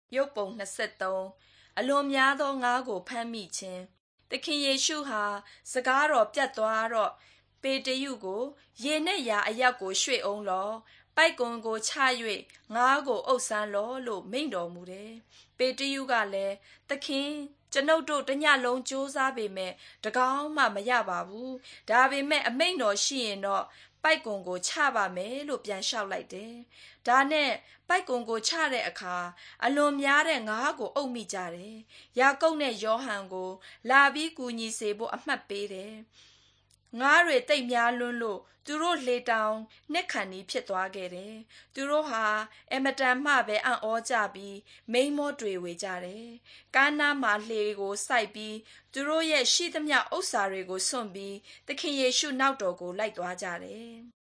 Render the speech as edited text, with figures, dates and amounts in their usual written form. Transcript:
ရုပ်ပုံ23အလွန်များသောငါးကိုဖမ်းမိခြင်းသခင်ယေရှုဟာစကားတော်ပြတ်သွားတော့ပေတရုကိုရေနဲ့ရာအရောက်ကိုရွှေ့အောင်လောပိုက်ကွန်ကိုချ၍ငါးကိုအုပ်ဆန်းလောလို့မိန့်တော်မူတယ်ပေတရုကလည်းသခင်ကျွန်ုပ်တို့တညလုံးကြိုးစားပေမဲ့တကောင်မှမရပါဘူးဒါပေမဲ့အမိန့်တော်ရှိရင်တော့ပိုက်ကွန်ကိုချပါမယ်လို့ပြန်လျှောက်လိုက်တယ်။ဒါနဲ့ပိုက်ကွန်ကိုချတဲ့အခါအလွန်များတဲ့ငါးကိုအုပ်မိကြတယ်။ယာကုပ်နဲ့ယောဟန်ကိုလာပြီးကူညီစေဖို့အမှတ်ပေးတယ်။ငါးတွေတိတ်များလွန်းလို့သူတို့လေတောင်နှစ်ခါနီးဖြစ်သွားခဲ့တယ်။သူတို့ဟာအမတန်မှပဲအံ့ဩကြပြီးမိန်းမောတွေဝေကြတယ်။ကမ်းနားမှာလှေကိုစိုက်ပြီးသူတို့ရဲ့ရှိသမျှဥစ္စာတွေကိုစွန့်ပြီးသခင်ယေရှုနောက်တော်ကိုလိုက်သွားကြတယ်။